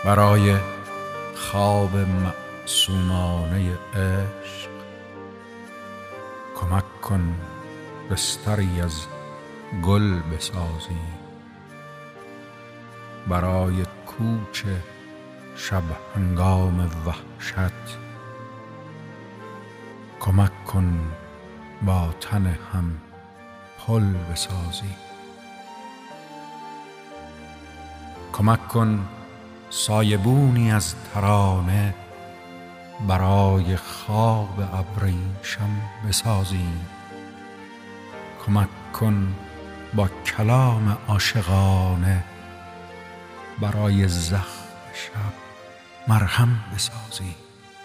برای خواب معصومانه عشق کمک کن بستری از گل بسازیم. برای کوچ شب هنگام وحشت کمک کن با تن هم پل بسازیم. کمک کن سایبونی از ترانه برای خواب ابریشم بسازیم. کمک کن با کلام عاشقانه برای زخم شب مرهم بسازیم.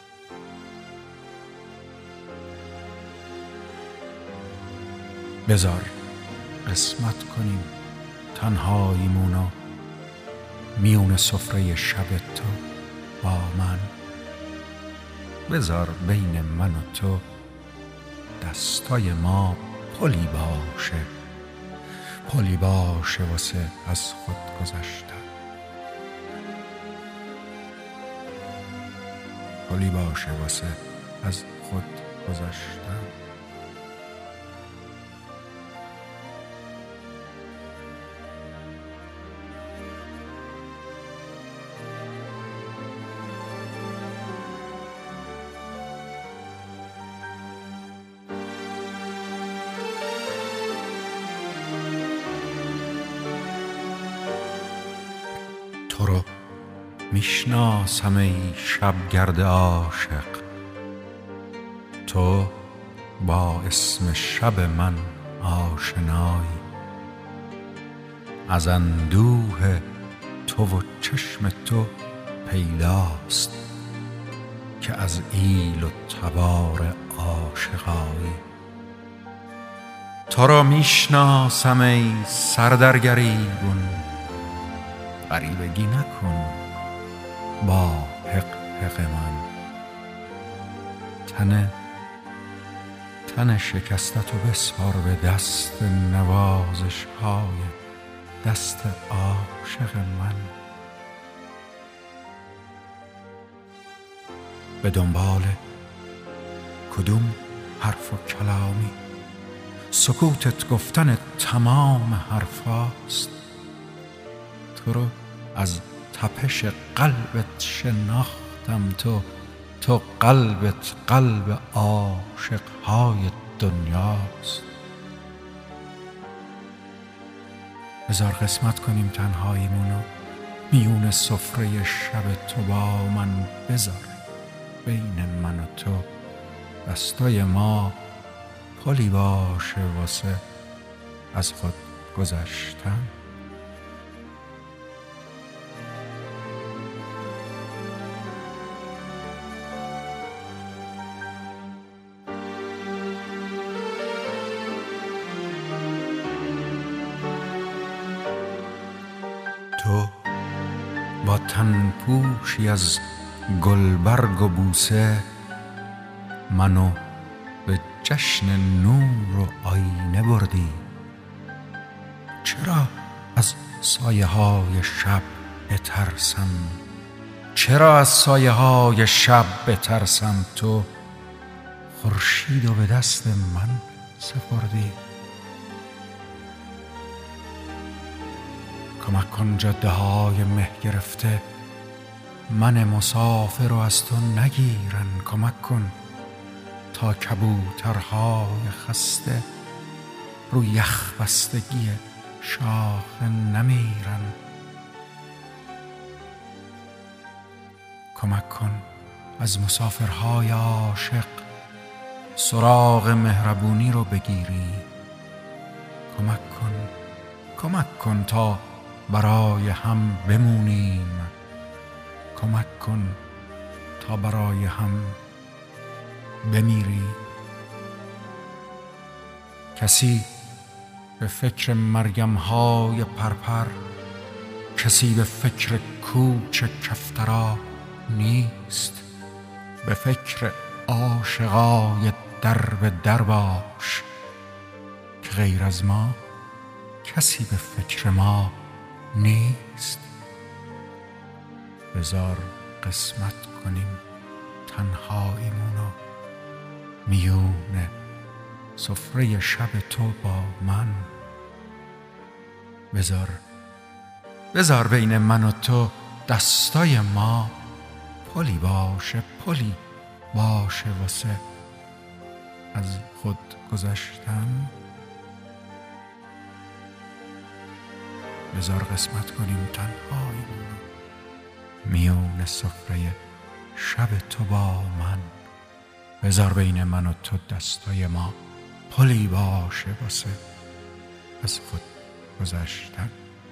بذار قسمت کنیم تنهاییمونو میون سفره شب تو با من. بذار بین من و تو دستای ما پلی باشه واسه از خود گذشتن. پلی باشه واسه از خود گذشتن. تو رو میشناسم ای شبگرد عاشق، تو با اسم شب من آشنایی. از اندوه تو و چشم تو پیداست که از ایل و تبار عاشقایی. تو را میشناسم ای سردرگریبون، غریبگی نکن با حق من. تن شکستتو بسپار به دست نوازش های دست عاشق من. به دنبال کدوم حرف و کلامی سکوتت گفتن تمام حرفاست. تو رو از تپش قلبت شناختم، تو قلبت قلب عاشقهای دنیاست. بذار قسمت کنیم تنهاییمونو میون سفره شب تو با من. بذار بین من و تو دستای ما پلی باشه واسه از خود گذشتن. تو با تن پوشی از گلبرگ و بوسه منو به جشن نور و آینه بردی. چرا از سایه های شب بترسم؟ چرا از سایه های شب بترسم؟ تو خورشید و به دست من سپردی. کمک کن جاده های مه گرفته من مسافر رو از تو نگیرن. کمک کن تا کبوترهای خسته رو یخ بستگی شاخه نمیرن. کمک کن از مسافرهای عاشق سراغ مهربونی رو بگیری. کمک کن تا برای هم بمونیم. کمک کن تا برای هم بمیری. کسی به فکر مرگم‌های پرپر، کسی به فکر کوچ کفترا نیست. به فکر عاشقای در به در باش که غیر از ما کسی به فکر ما نیست. بذار قسمت کنیم تنهاییمون و میون سفره شب تو با من. بذار بین من و تو دستای ما پلی باشه واسه از خود گذشتن. بذار قسمت کنیم تنهاییمون میون سفره شب تو با من. بذار بین من و تو دستای ما پلی باشه واسه از خود گذشتن.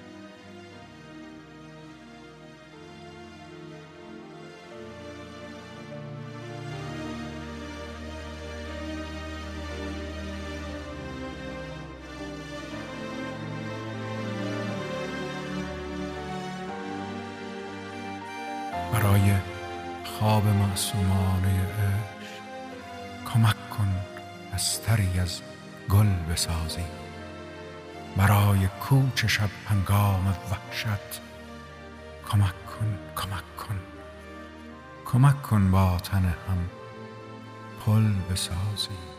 برای خواب معصومانه عشق کمک کن بستری از گل بسازیم. برای کوچ شب هنگام وحشت کمک کن با تن هم پل بسازیم.